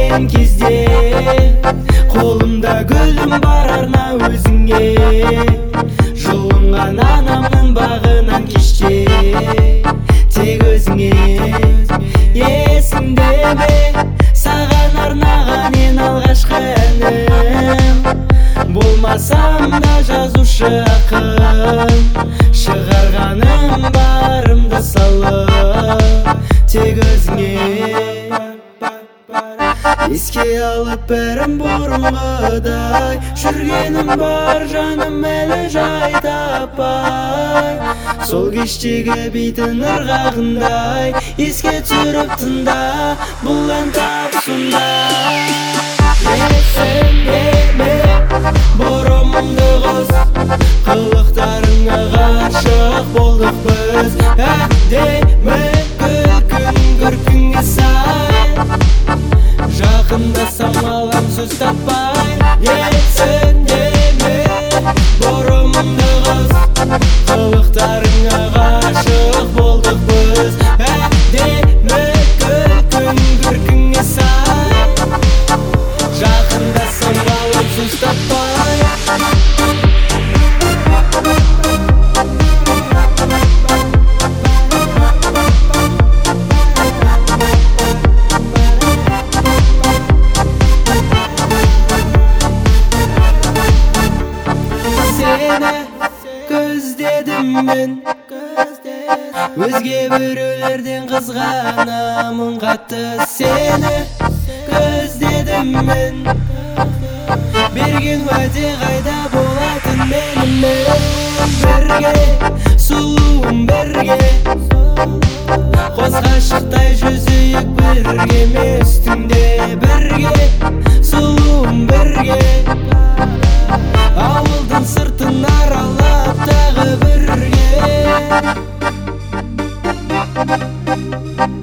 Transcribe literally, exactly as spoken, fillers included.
келген кезде қолымда гүлім бар арна өзіңе. Жұлынған анамның бағынан кеште тек өзіңе. Есіңде ме саған арнаған ең алғашқы әнім? Болмасам да жазушы ақын, шығарғаным барымды салып тек өзіңе. Еске алып бәрін бұрынғыдай, жүргенім бар жаным әлі жай таппай. Сол кештегі бидің ырғағындай еске түсіріп тыңда, бұл ән тап сондай. Есіңде ме бұрымымды қыз, қылықтарыңа ғашық болдық біз. Әдемі күлкің күркіңе сай, жақындасам алам сөз таппай. Есіңде ме бұрымымды қыз, қылықтарыңа ғашық болдық біз. Әдемі күлкің күркіңе сай, жақындасам алам сөз таппай. Көздедім мен, өзге біреулерден қызғанамын қатты. Сені көздедім мен, берген уәде қайда болатын менімен. Бірге сұлуым бірге, қос ғашықтай жүзейік бірге. Үстіңде бірге сұлуым бірге, ауылдың сыртын аралап тағы бірге.